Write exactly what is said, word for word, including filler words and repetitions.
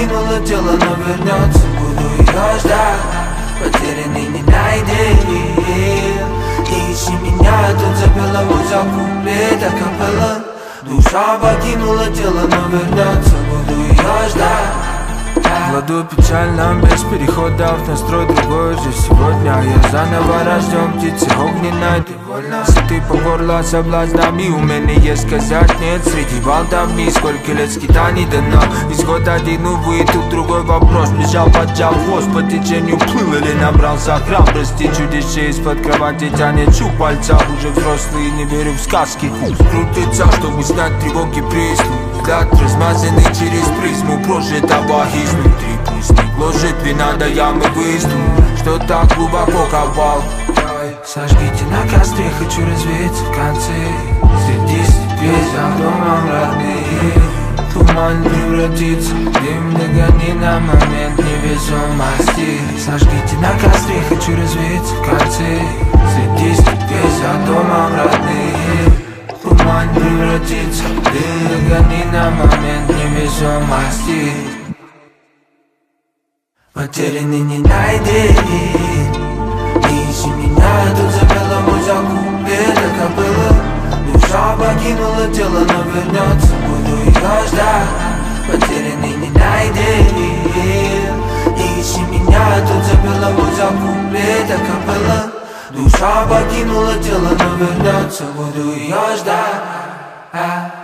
покинуло тело, но вернется. Буду ее ждать, потерянный не найден. Не ищи меня, тут запела музыка, куплет акапелла. Душа покинула тело, но вернется. Буду ее ждать. Владу печально, без переходов, настрой другой же сегодня. Я заново рожден, птицы огненной, ты вольна. Сыты по горло соблазнами, умение сказать нет. Среди волнами, сколько лет скитаний дано. Исход один, увы, тут другой вопрос. Бежал, поджал хвост, по течению плыл или набрался храбрости. Чудище из-под кровати тянет щупальца. Уже взрослый, не верю в сказки. Крутится, чтобы снять тревоги приступ. Взгляд размазанный через призму прожитого изнутри. Пусти ложит вина до ямы выступ, что так глубоко копал. Сожгите на костре, хочу развеяться в конце. Среди степей за домом родные. Туман превратится в дым, догони на момент невесомости. Сожгите на костре, хочу развеяться в конце. Среди степей за домом родные. Туман превратится в дым, догони на момент невесомости. Потерянный не найден. Не ищи меня, тут запела музыка, куплет акапелла. Душа покинула тело, но вернется. Буду ее ждать, потерянный не найден. Не ищи меня, тут запела музыка, куплет акапелла. Душа покинула тело, но вернется. Буду ее ждать.